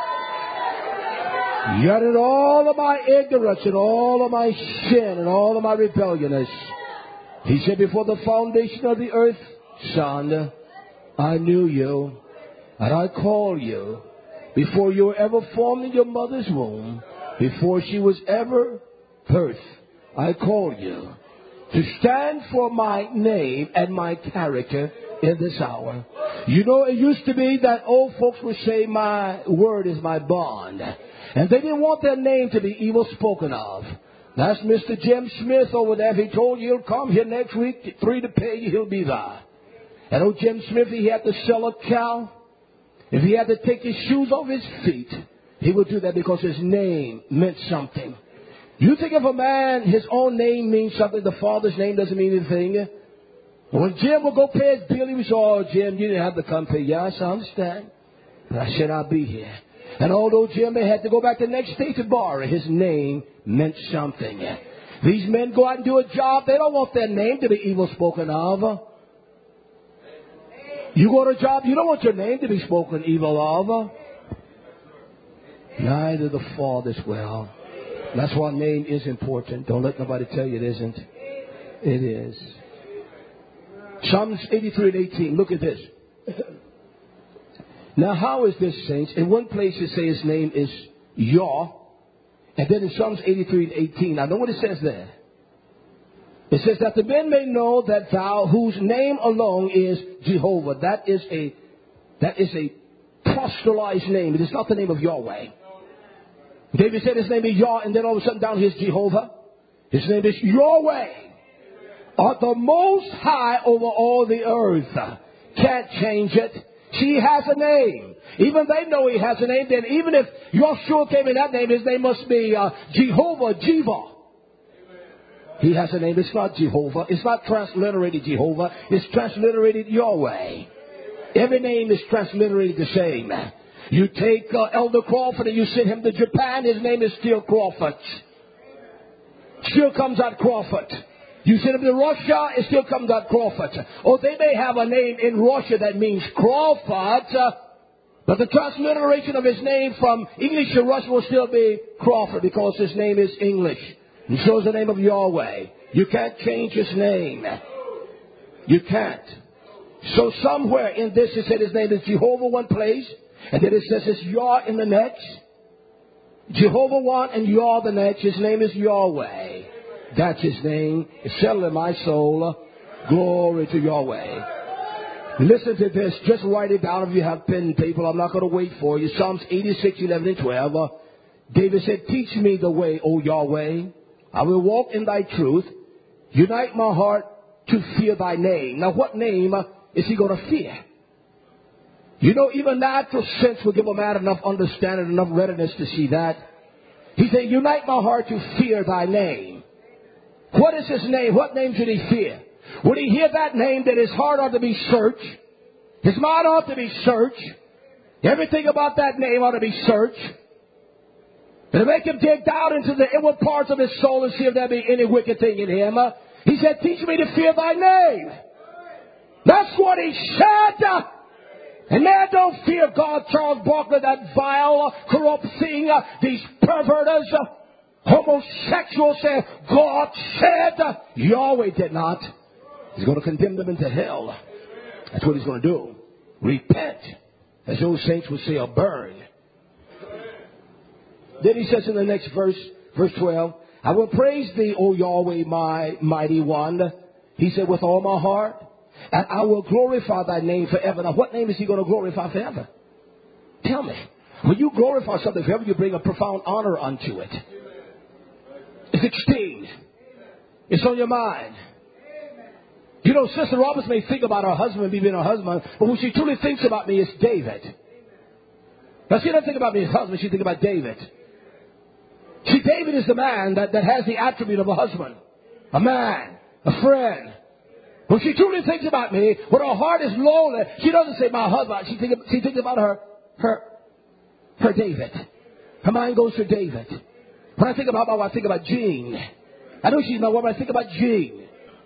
Yet in all of my ignorance and all of my sin and all of my rebelliousness, He said, before the foundation of the earth, Son, I knew you, and I called you. Before you were ever formed in your mother's womb, before she was ever birthed, I called you to stand for my name and my character in this hour. You know, it used to be that old folks would say, my word is my bond. And they didn't want their name to be evil spoken of. That's Mister Jim Smith over there. If he told you he'll come here next week, three to pay you, he'll be there. And old Jim Smith, he had to sell a cow. If he had to take his shoes off his feet, he would do that because his name meant something. You think if a man, his own name means something, the Father's name doesn't mean anything? When Jim would go pay his bill, he was, oh, Jim, you didn't have to come pay. Yes, I understand. But I said I'll be here. And although Jim had to go back the next day to borrow, his name meant something. These men go out and do a job. They don't want their name to be evil spoken of. You go to a job, you don't want your name to be spoken evil of. Neither the Father's well. That's why name is important. Don't let nobody tell you it isn't. It is. Psalms eighty-three and eighteen. Look at this. Now, how is this, saints? In one place it says His name is Yah. And then in Psalms eighty-three and eighteen, I know what it says there. It says that the men may know that thou, whose name alone is Jehovah. That is a, that is a apostolized name. It is not the name of Yahweh. David said his name is Yah, and then all of a sudden down here's Jehovah. His name is Yahweh. Art the most high over all the earth. Can't change it. He has a name. Even they know He has a name. Then even if Yahshua came in that name, His name must be uh, Jehovah, Jiva. He has a name. It's not Jehovah. It's not transliterated Jehovah. It's transliterated Yahweh. Every name is transliterated the same. You take uh, Elder Crawford and you send him to Japan, his name is still Crawford. Still comes out Crawford. You send him to Russia, it still comes out Crawford. Or they may have a name in Russia that means Crawford, uh, but the transliteration of his name from English to Russian will still be Crawford because his name is English. And so is the name of Yahweh. You can't change His name. You can't. So somewhere in this it said His name is Jehovah one place, and then it says it's Yah in the next. Jehovah one and Yah the next. His name is Yahweh. That's His name. It's settled in my soul. Glory to Yahweh. Listen to this. Just write it down if you have pen and paper. I'm not going to wait for you. Psalms eighty-six, eleven and twelve. David said, teach me the way, O Yahweh. I will walk in Thy truth. Unite my heart to fear Thy name. Now, what name is he going to fear? You know, even natural sense will give a man enough understanding, enough readiness to see that. He said, unite my heart to fear Thy name. What is His name? What name should he fear? When he hear that name, then his heart ought to be searched. His mind ought to be searched. Everything about that name ought to be searched. And to make him dig down into the inward parts of his soul and see if there be any wicked thing in him. Uh, he said, teach me to fear Thy name. That's what he said. Uh, and man, don't fear God. Charles Barkley, that vile, uh, corrupt thing, uh, these perverters, uh, homosexuals said, God said. Uh, Yahweh did not. He's going to condemn them into hell. That's what he's going to do. Repent. As those saints would say, or burn. Then he says in the next verse, verse twelve, I will praise thee, O Yahweh, my mighty one. He said, with all my heart. And I will glorify thy name forever. Now, what name is he going to glorify forever? Tell me. When you glorify something forever, you bring a profound honor unto it. It's esteemed. It's on your mind. You know, Sister Roberts may think about her husband, me being her husband, but when she truly thinks about me, it's David. Now, she doesn't think about me as husband, she thinks about David. See, David is the man that, that has the attribute of a husband, a man, a friend. When she truly thinks about me, when her heart is lonely, she doesn't say my husband. She thinks, she thinks about her, her, her David. Her mind goes to David. When I think about my wife, I think about Jean. I know she's my wife, but I think about Jean.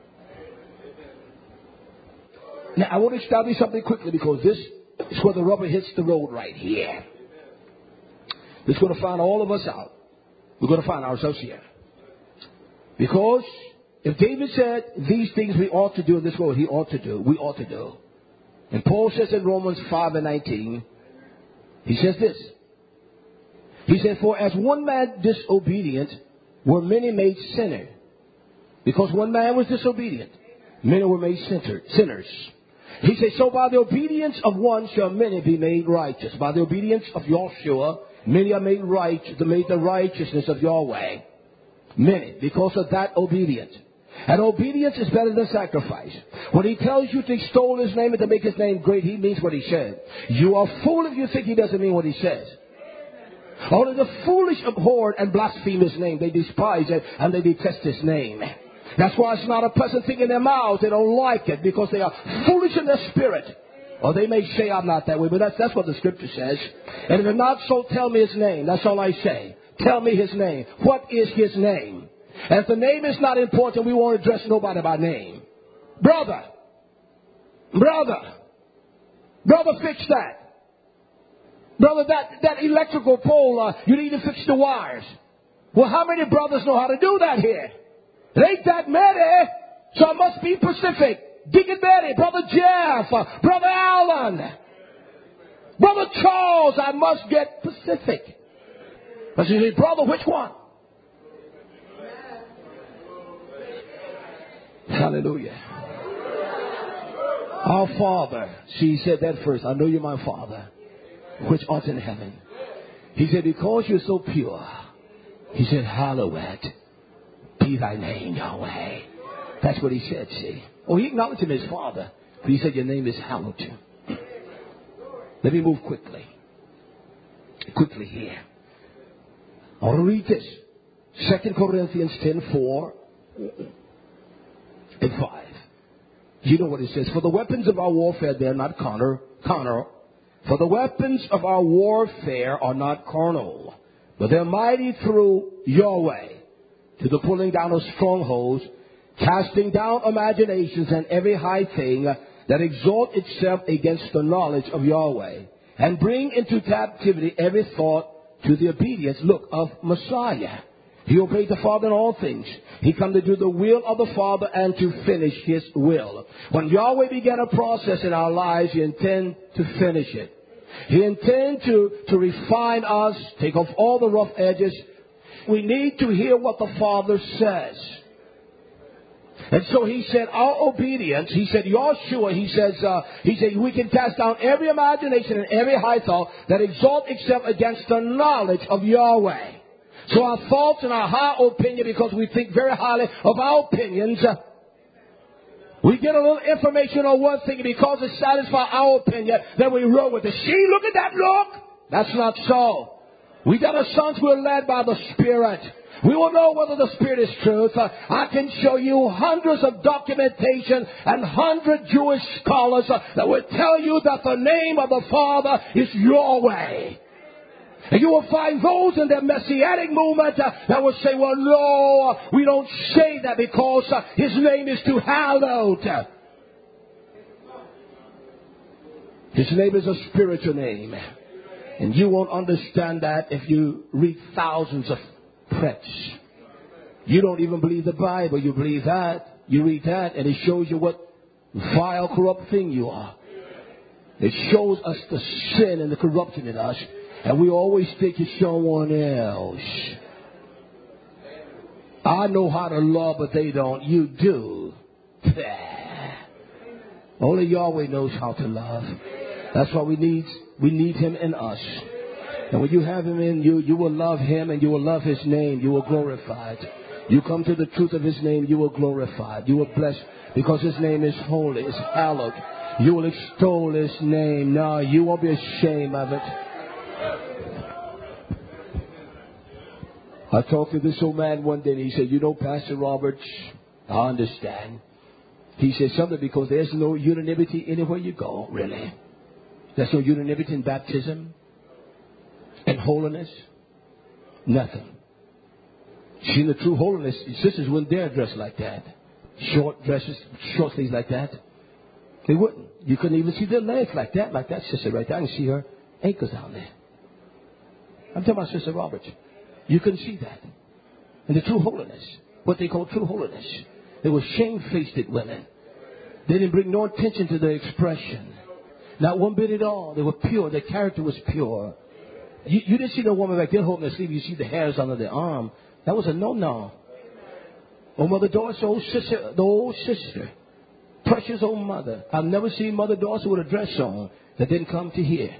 Now, I want to establish something quickly because this is where the rubber hits the road right here. It's going to find all of us out. We're going to find ourselves here. Because if David said these things we ought to do in this world, he ought to do, we ought to do. And Paul says in Romans five and nineteen, he says this. He said, for as one man disobedient, were many made sinners. Because one man was disobedient, many were made sinners. He said, so by the obedience of one shall many be made righteous. By the obedience of Yahshua, many are made righteous, made the righteousness of Yahweh. Many, because of that obedience. And obedience is better than sacrifice. When he tells you to extol his name and to make his name great, he means what he said. You are fool if you think he doesn't mean what he says. Only the foolish abhor and blaspheme his name. They despise it and they detest his name. That's why it's not a pleasant thing in their mouths. They don't like it because they are foolish in their spirit. Or they may say I'm not that way, but that's, that's what the scripture says. And if it's not so, tell me his name. That's all I say. Tell me his name. What is his name? And if the name is not important, we won't address nobody by name. Brother. Brother. Brother, fix that. Brother, that, that electrical pole, uh, you need to fix the wires. Well, how many brothers know how to do that here? It ain't that many, so I must be Pacific. Deacon Betty, Brother Jeff, uh, Brother Allen, Brother Charles, I must get Pacific. But you say, brother, which one? Hallelujah. Our Father. She said that first. I know you're my Father, which art in heaven. He said, because you're so pure. He said, hallowed be thy name, Yahweh. That's what he said, see. Oh, he acknowledged him as Father. But he said, your name is hallowed. Let me move quickly. Quickly here. I want to read this. Second Corinthians ten, four and five. You know what it says. For the weapons of our warfare, they are not carnal. carnal. For the weapons of our warfare are not carnal, but they're mighty through Yahweh to the pulling down of strongholds, casting down imaginations and every high thing that exalt itself against the knowledge of Yahweh, and bring into captivity every thought to the obedience, look, of Messiah. He obeyed the Father in all things. He come to do the will of the Father and to finish his will. When Yahweh began a process in our lives, he intends to finish it. He intends to, to refine us, take off all the rough edges. We need to hear what the Father says. And so he said, our obedience, he said, Yahshua, he says, uh, he said, we can cast down every imagination and every high thought that exalt itself against the knowledge of Yahweh. So our thoughts and our high opinion, because we think very highly of our opinions, uh, we get a little information on one thing, and because it satisfies our opinion, then we roll with it. See, look at that look. That's not so. We got a sons who are led by the Spirit. We will know whether the Spirit is truth. Uh, I can show you hundreds of documentation and hundred Jewish scholars uh, that will tell you that the name of the Father is Yahweh. And you will find those in the Messianic movement uh, that will say, well, no, we don't say that because uh, his name is too hallowed. His name is a spiritual name. And you won't understand that if you read thousands of preps. You don't even believe the Bible. You believe that. You read that and it shows you what vile, corrupt thing you are. It shows us the sin and the corruption in us, and we always think it's someone else. I know how to love, but they don't. You do. Only Yahweh knows how to love. That's why we need we need Him in us. And when you have Him in you, you will love Him and you will love His name. You will glorify it. You come to the truth of His name, you will glorify it. You will bless because His name is holy, it's hallowed. You will extol His name. No, you won't be ashamed of it. I talked to this old man one day and he said, you know, Pastor Roberts, I understand. He said something because there's no unanimity anywhere you go, really. There's no unanimity in baptism and holiness. Nothing. See, the true holiness, sisters wouldn't dare dress like that. Short dresses, short sleeves like that. They wouldn't. You couldn't even see their legs like that, like that sister right there. I can see her ankles down there. I'm talking about Sister Roberts. You couldn't see that. And the true holiness, what they call true holiness. They were shamefaced women. They didn't bring no attention to their expression. Not one bit at all. They were pure. Their character was pure. You, you didn't see no woman back there holding her sleeve. You see the hairs under their arm. That was a no-no. Oh, Mother Doris, old sister, the old sister. Precious old mother. I've never seen Mother Doris with a dress on that didn't come to here.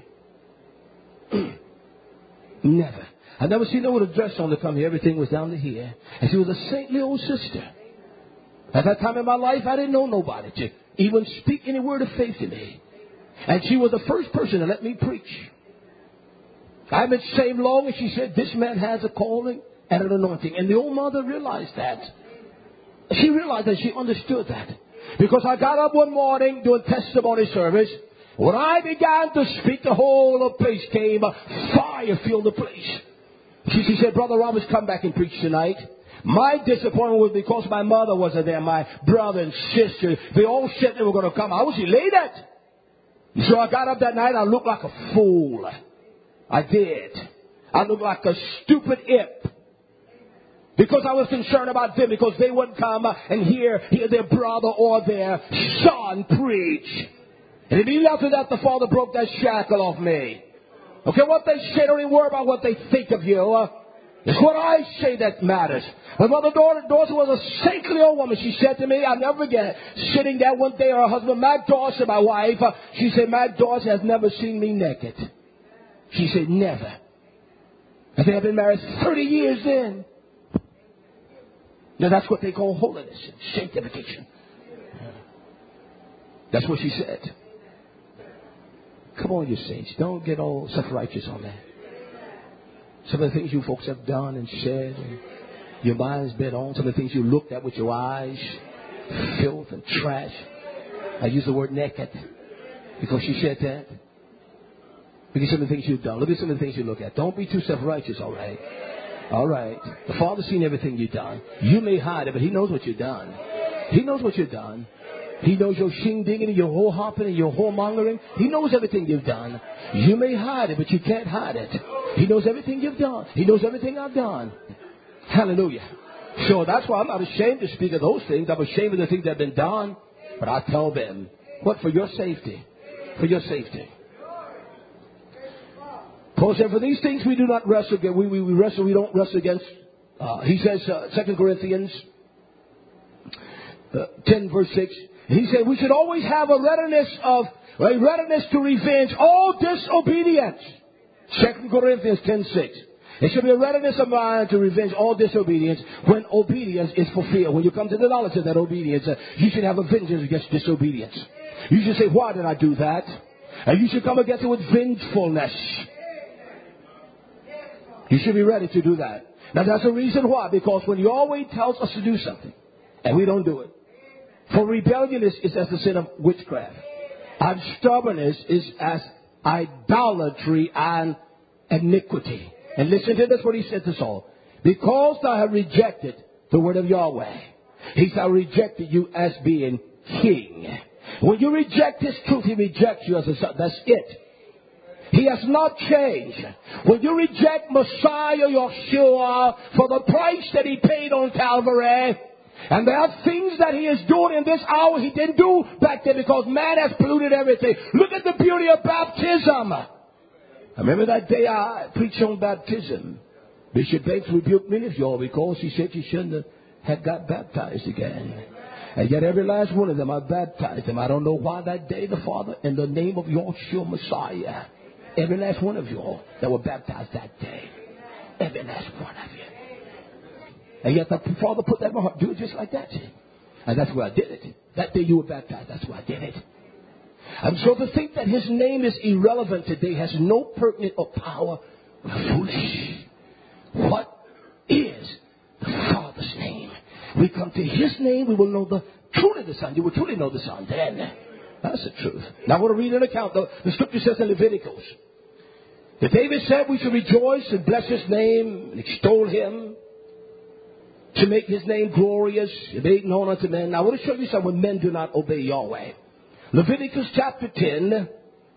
Never. I've never seen her with a dress on to come here. Everything was down to here. And she was a saintly old sister. At that time in my life, I didn't know nobody to even speak any word of faith to me. And she was the first person to let me preach. I've been saved long, and she said, this man has a calling and an anointing. And the old mother realized that. She realized that. She understood that. Because I got up one morning doing testimony service. When I began to speak, the whole place came. Fire filled the place. She, she said, Brother Roberts, come back and preach tonight. My disappointment was because my mother wasn't there. My brother and sister, they all said they were going to come. I was elated. So I got up that night. I looked like a fool. I did. I looked like a stupid imp. Because I was concerned about them. Because they wouldn't come and hear, hear their brother or their son preach. And immediately after that, the Father broke that shackle off me. Okay, what they say, don't even worry about what they think of you. It's what I say that matters. My mother Doris was a saintly old woman. She said to me, I'll never forget, sitting there one day, her husband, Matt Dawson, my wife, she said, Matt Dawson has never seen me naked. She said, never. I think I've been married thirty years then. Now that's what they call holiness and sanctification. That's what she said. Come on, you saints. Don't get all self-righteous on that. Some of the things you folks have done and said, and your mind's been on. Some of the things you looked at with your eyes, filth and trash. I use the word naked because she said that. Look at some of the things you've done. Look at some of the things you look at. Don't be too self-righteous, all right? All right. The Father's seen everything you've done. You may hide it, but He knows what you've done. He knows what you've done. He knows your shing-dinging and your whore-hopping and your whoremongering. He knows everything you've done. You may hide it, but you can't hide it. He knows everything you've done. He knows everything I've done. Hallelujah. So that's why I'm not ashamed to speak of those things. I'm ashamed of the things that have been done. But I tell them, what? For your safety. For your safety. Paul said, for these things we do not wrestle against. We, we, we wrestle, we don't wrestle against. Uh, he says, uh, Second Corinthians uh, ten verse six. He said, we should always have a readiness of, a readiness to revenge all disobedience. Second Corinthians ten six. There should be a readiness of mind to revenge all disobedience when obedience is fulfilled. When you come to the knowledge of that obedience, uh, you should have a vengeance against disobedience. You should say, why did I do that? And you should come against it with vengefulness. You should be ready to do that. Now that's the reason why. Because when Yahweh tells us to do something, and we don't do it. For rebellion is, is as the sin of witchcraft. And stubbornness is as idolatry and iniquity. And listen to this, what He said to Saul. Because thou hast rejected the word of Yahweh, He shall reject you as being king. When you reject His truth, He rejects you as a son. That's it. He has not changed. When you reject Messiah, Yeshua, for the price that He paid on Calvary, And there are things that he is doing in this hour he didn't do back then because man has polluted everything. Look at the beauty of baptism. I remember that day I preached on baptism. Bishop Banks rebuked many of y'all because he said you shouldn't have had got baptized again. And yet every last one of them, I baptized them. I don't know why that day, the Father, in the name of Yahshua Messiah, every last one of y'all that were baptized that day, every last one of you. And yet the Father put that in my heart. Do it just like that. And that's where I did it. That day you were baptized. That's where I did it. And so to think that his name is irrelevant today has no pertinent or power. We're foolish. What is the Father's name? We come to his name, we will know the truly the Son. You will truly know the Son then. That's the truth. Now I want to read an account. The, the scripture says in Leviticus that David said we should rejoice and bless his name and extol him, to make his name glorious, and make known unto men. Now I want to show you something when men do not obey Yahweh. Leviticus chapter ten,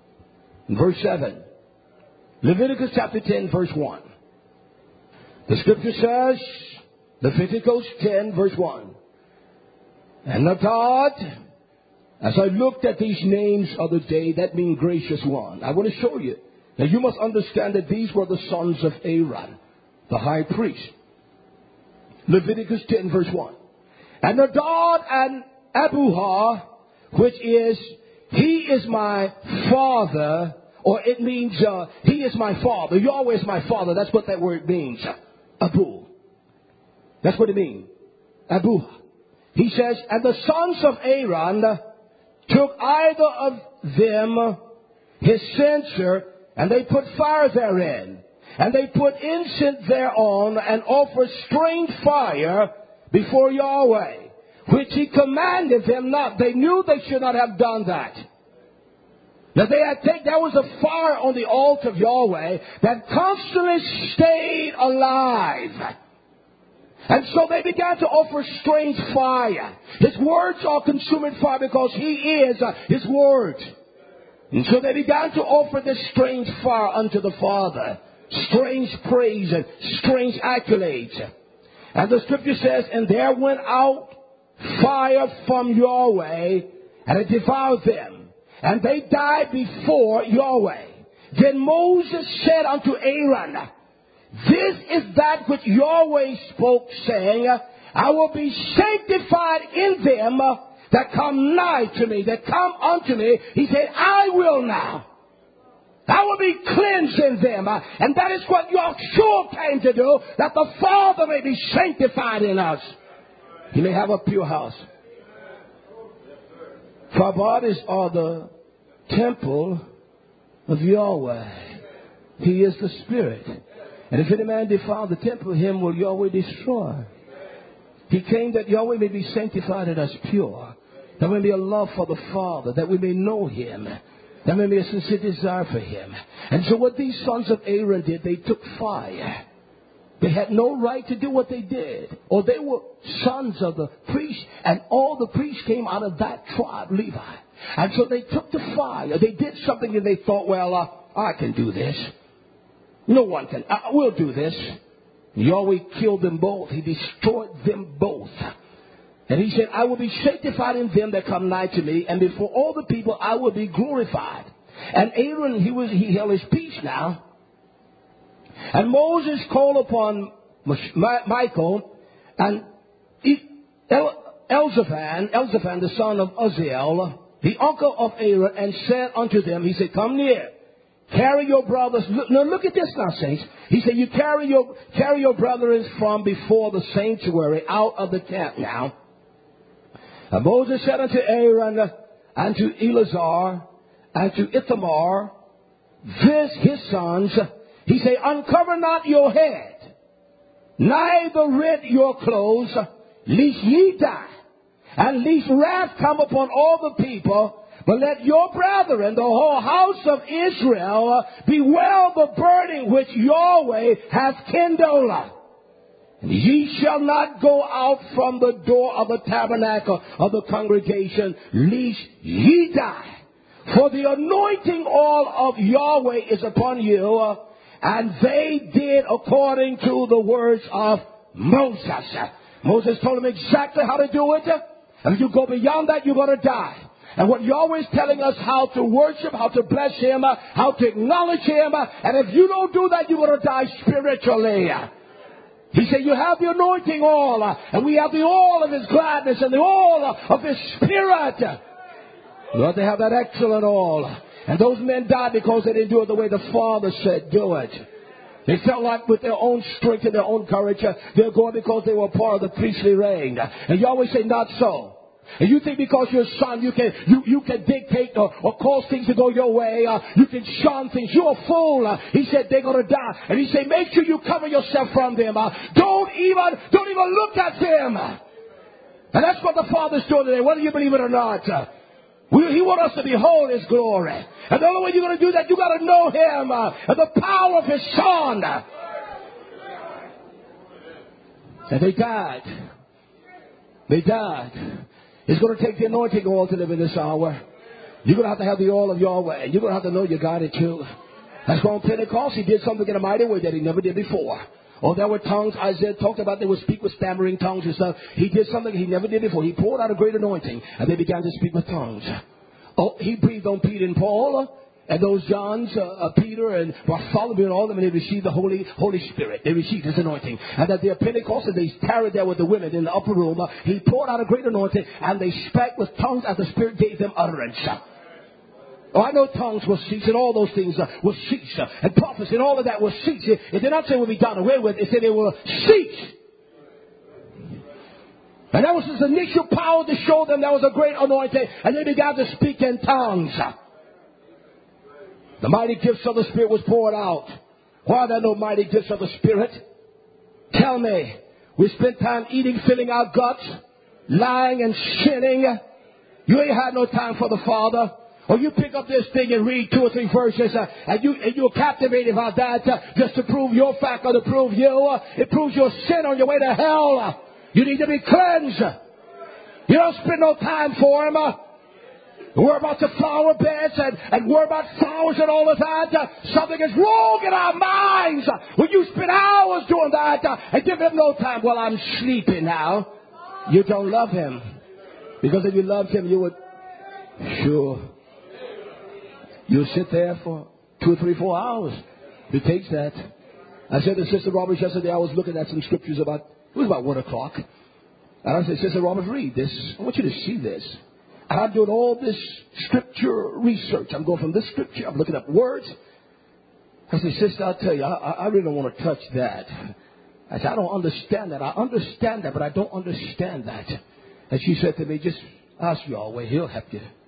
verse seven. Leviticus chapter ten, verse one. The scripture says, Leviticus ten, verse one. And the God, as I looked at these names of the day, that means gracious one. I want to show you. Now you must understand that these were the sons of Aaron, the high priest. Leviticus ten, verse one. And Nadab and Abihu, which is, he is my father, or it means, uh, he is my father. Yahweh is my father. That's what that word means. Abu. That's what it means. Abu. He says, and the sons of Aaron took either of them his censer, and they put fire therein. And they put incense thereon and offered strange fire before Yahweh, which he commanded them not. They knew they should not have done that. Now they had taken, there was a fire on the altar of Yahweh that constantly stayed alive. And so they began to offer strange fire. His words are consuming fire because he is uh, his word. And so they began to offer this strange fire unto the Father. Strange praise and strange accolades. And the scripture says, and there went out fire from Yahweh, and it devoured them. And they died before Yahweh. Then Moses said unto Aaron, this is that which Yahweh spoke, saying, I will be sanctified in them that come nigh to me, that come unto me. He said, I will now. I will be cleansing them. And that is what Yahshua came to do, that the Father may be sanctified in us. He may have a pure house. For our bodies are the temple of Yahweh. He is the Spirit. And if any man defile the temple, him will Yahweh destroy. He came that Yahweh may be sanctified in us pure. That we may be a love for the Father, that we may know him. That may be a sincere desire for him. And so what these sons of Aaron did, they took fire. They had no right to do what they did. Or they were sons of the priest, and all the priests came out of that tribe, Levi. And so they took the fire. They did something and they thought, well, uh, I can do this. No one can. Uh, we'll do this. Yahweh killed them both. He destroyed them both. And he said, I will be sanctified in them that come nigh to me, and before all the people I will be glorified. And Aaron, he was he held his peace now. And Moses called upon Michael and Elzaphan, Elzaphan, the son of Uzziel, the uncle of Aaron, and said unto them, he said, come near. Carry your brothers. Look, now look at this now, saints. He said, you carry your, carry your brothers from before the sanctuary out of the camp now. And Moses said unto Aaron and to Eleazar and to Ithamar, this his sons, he said, uncover not your head, neither rend your clothes, lest ye die, and lest wrath come upon all the people. But let your brethren, the whole house of Israel, bewail the burning which Yahweh hath kindled. And ye shall not go out from the door of the tabernacle of the congregation, lest ye die. For the anointing oil of Yahweh is upon you. And they did according to the words of Moses. Moses told him exactly how to do it. And if you go beyond that, you're going to die. And what Yahweh is telling us how to worship, how to bless Him, how to acknowledge Him. And if you don't do that, you're going to die spiritually. He said, you have the anointing oil, and we have the oil of His gladness and the oil of His Spirit. You have to have that excellent oil. And those men died because they didn't do it the way the Father said, do it. They felt like with their own strength and their own courage, they're going because they were part of the priestly reign. And Yahweh said, not so. And you think because you're a son, you can you, you can dictate or, or cause things to go your way. Uh, you can shun things. You're a fool. Uh, he said they're going to die. And he said, make sure you cover yourself from them. Uh, don't even don't even look at them. And that's what the Father's doing today, whether you believe it or not. Uh, we, he wants us to behold His glory. And the only way you're going to do that, you got to know Him uh, and the power of His Son. And they died. They died. It's going to take the anointing oil to live in this hour. You're going to have to have the oil of Yahweh. You're going to have to know you got it too. That's why on Pentecost, He did something in a mighty way that He never did before. Oh, there were tongues. Isaiah talked about they would speak with stammering tongues and stuff. He did something He never did before. He poured out a great anointing, and they began to speak with tongues. Oh, He breathed on Peter and Paul. And those Johns, uh, uh, Peter and Bartholomew and all of them, and they received the Holy Holy Spirit. They received His anointing. And at their Pentecost, and they tarried there with the women in the upper room. Uh, he poured out a great anointing, and they spake with tongues as the Spirit gave them utterance. Oh, I know tongues will cease, and all those things uh, will cease. Uh, and prophecy and all of that will cease. It, it did not say it will be done away with. It said it will cease. And that was His initial power to show them there was a great anointing. And they began to speak in tongues. The mighty gifts of the Spirit was poured out. Why are there no mighty gifts of the Spirit? Tell me. We spent time eating, filling our guts, lying and sinning. You ain't had no time for the Father. Or you pick up this thing and read two or three verses, uh, and, you, and you're captivated by that uh, just to prove your fact or to prove you. Uh, it proves your sin on your way to hell. Uh, you need to be cleansed. You don't spend no time for Him. Uh, Worry about the flower beds and, and worry about flowers and all of that. Uh, something is wrong in our minds uh, when you spend hours doing that uh, and give Him no time. Well, I'm sleeping now. You don't love Him. Because if you loved Him, you would, sure, you'll sit there for two or three, four hours. It takes that. I said to Sister Roberts yesterday, I was looking at some scriptures about, it was about one o'clock. And I said, Sister Roberts, read this. I want you to see this. And I'm doing all this scripture research. I'm going from this scripture. I'm looking up words. I said, Sister, I'll tell you, I, I really don't want to touch that. I said, I don't understand that. I understand that, but I don't understand that. And she said to me, just ask Yahweh. He'll help you.